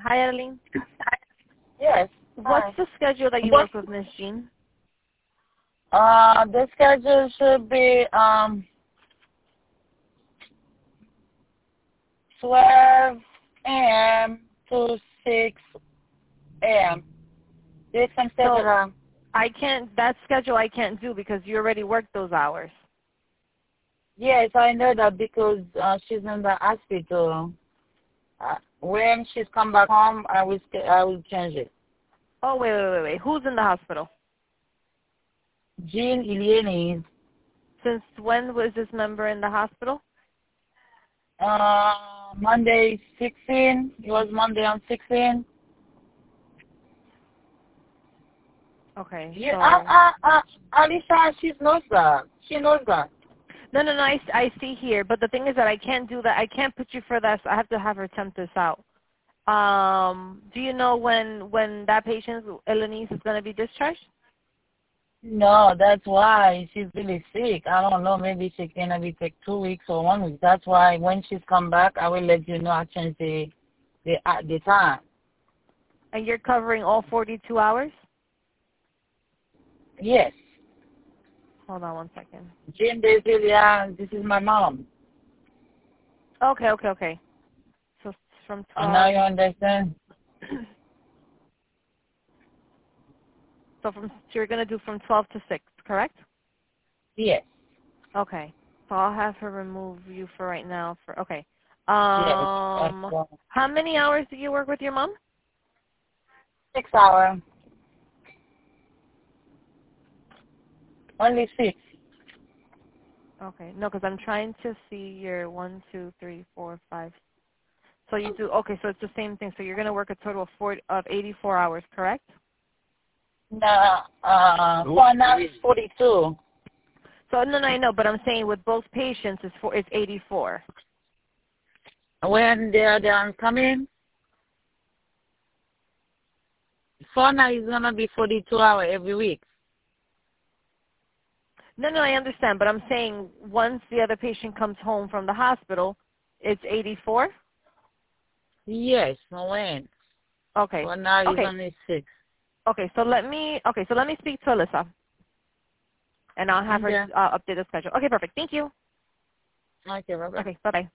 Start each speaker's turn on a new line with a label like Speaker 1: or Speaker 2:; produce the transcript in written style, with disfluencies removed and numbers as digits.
Speaker 1: Hi, Adeline.
Speaker 2: Yes.
Speaker 1: What's
Speaker 2: Hi.
Speaker 1: the schedule that you
Speaker 2: What?
Speaker 1: work with, Miss Jean?
Speaker 2: The schedule should be 12 a.m. to 6 a.m. This and
Speaker 1: So
Speaker 2: schedule.
Speaker 1: I can't. That schedule I can't do because you already worked those hours.
Speaker 2: Yes, I know that because she's in the hospital. When she's come back home, I will change it.
Speaker 1: Oh, wait. Who's in the hospital?
Speaker 2: Jean Ilieni.
Speaker 1: Since when was this member in the hospital?
Speaker 2: Monday 16. It was Monday on 16.
Speaker 1: Okay.
Speaker 2: Yeah,
Speaker 1: So
Speaker 2: Alicia, she knows that. She knows that.
Speaker 1: no. I see here, but the thing is that I can't do that. I can't put you for that. So I have to have her temp this out. Do you know when that patient, Elenice, is going to be discharged?
Speaker 2: No, that's why she's really sick. I don't know. Maybe she's gonna be take 2 weeks or 1 week. That's why when she's come back, I will let you know. I change the time.
Speaker 1: And you're covering all 42 hours?
Speaker 2: Yes,
Speaker 1: Hold on one second.
Speaker 2: Jim Basilia. This is my mom.
Speaker 1: Okay. So it's from
Speaker 2: And now you
Speaker 1: 12.
Speaker 2: understand?
Speaker 1: So you're going to do from 12 to 6, correct?
Speaker 2: Yes,
Speaker 1: Okay. So I'll have her remove you for right now. Okay.
Speaker 2: yes. That's
Speaker 1: How many hours do you work with your mom?
Speaker 2: 6 hours. Only 6.
Speaker 1: Okay. No, because I'm trying to see your 1, 2, 3, 4, 5. So you do, okay, so it's the same thing. So you're going to work a total of 84 hours, correct?
Speaker 2: No, for now it's 42.
Speaker 1: So no, I know, but I'm saying with both patients, it's 84.
Speaker 2: When they're done coming, for now it's gonna be 42 hours every week.
Speaker 1: No, I understand, but I'm saying once the other patient comes home from the hospital, it's 84?
Speaker 2: Yes, when?
Speaker 1: Okay.
Speaker 2: For now it's
Speaker 1: Okay.
Speaker 2: only 6.
Speaker 1: So let me speak to Alyssa, and I'll have her
Speaker 2: Okay.
Speaker 1: update the schedule. Okay, perfect. Thank you.
Speaker 2: Okay, bye-bye.
Speaker 1: Okay, bye-bye.